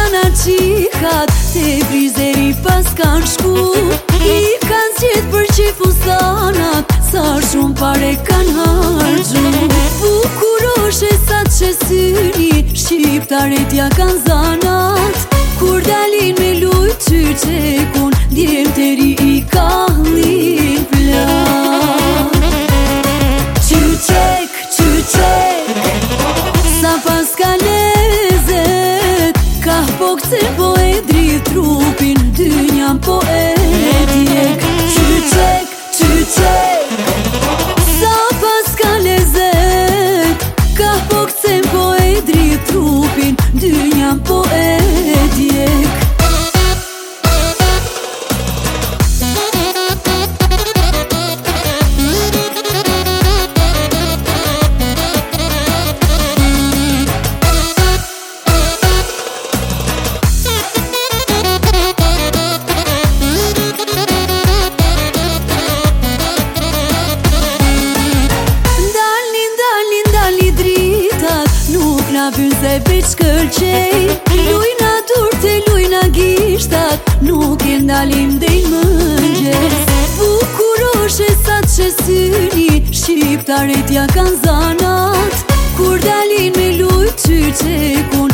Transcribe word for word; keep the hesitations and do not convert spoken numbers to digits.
Gjana qikat te frizeri pas kan shku, i kan zgjedh për qef ustanat, sa shumë pare kan harxhu. Bukuroshe sa që syni, shqiptaret ja kan zanat, kur dalin me lujt qyqekun, djem të ri i kallin plak. Qyqek, qyqek, sa pas ka lezet, ka po këse po e dridh trupin, dynjan po e djek. Qyqek, qyqek, sa pas ka lezet, ka po këse po e dridh trupin, dynjan po e djek. Na vyze veç kërqej, lujna durte, lujna gishtat, nuk e ndalim dej mëngjes. Bukuroshe sa që syni, shqiptaret ja kan zanat, kur dalin me lujt qyqekun,